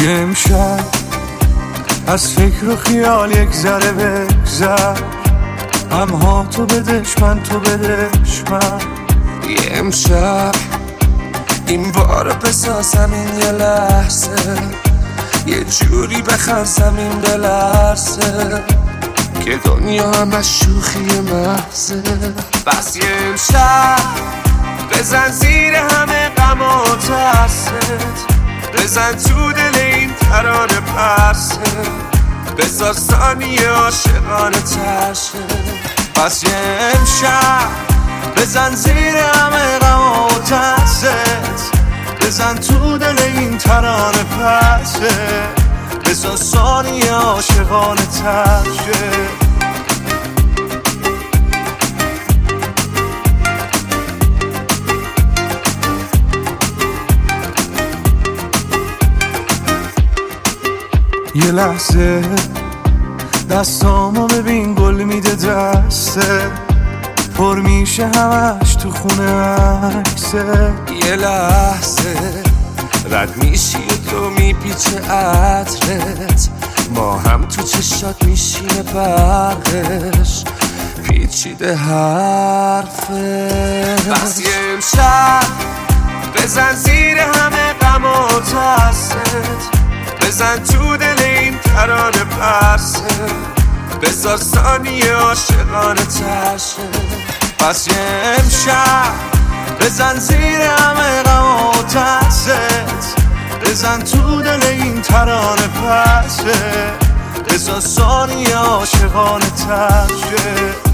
یه امشب از فکر و خیال یک ذره بگذر، همها تو بدش من تو بدش من. یه امشب این بار بسازم این یه لحظه، یه جوری بخنسم این بلرزه که دنیا همش شوخی محضه. بس یه امشب بزن زیر همه غم و ترست، بزن تو دل این ترانه پرسه، بذار ثانیه عاشقانه ترشه. پس یه امشب بزن زیر همه غم و ترست، بزن تو دل این ترانه پرسه، بذار ثانیه عاشقانه ترشه. یه لحظه دستامو ببین گل میده دسته، پر میشه همش تو خونه عکسه. یه لحظه رد میشی و تو میپیچه عطرت، ما هم تو چشات میشینه برقش پیچیده حرفه. بس یه امشب بزن زیر همه غم و ترست، بزن تو دل این ترانه پرسه، بذار ثانیه عاشقانه ترشه. پس یه امشب بزن زیر همه غم و ترست، بزن تو دل این ترانه پرسه، بذار ثانیه عاشقانه ترشه.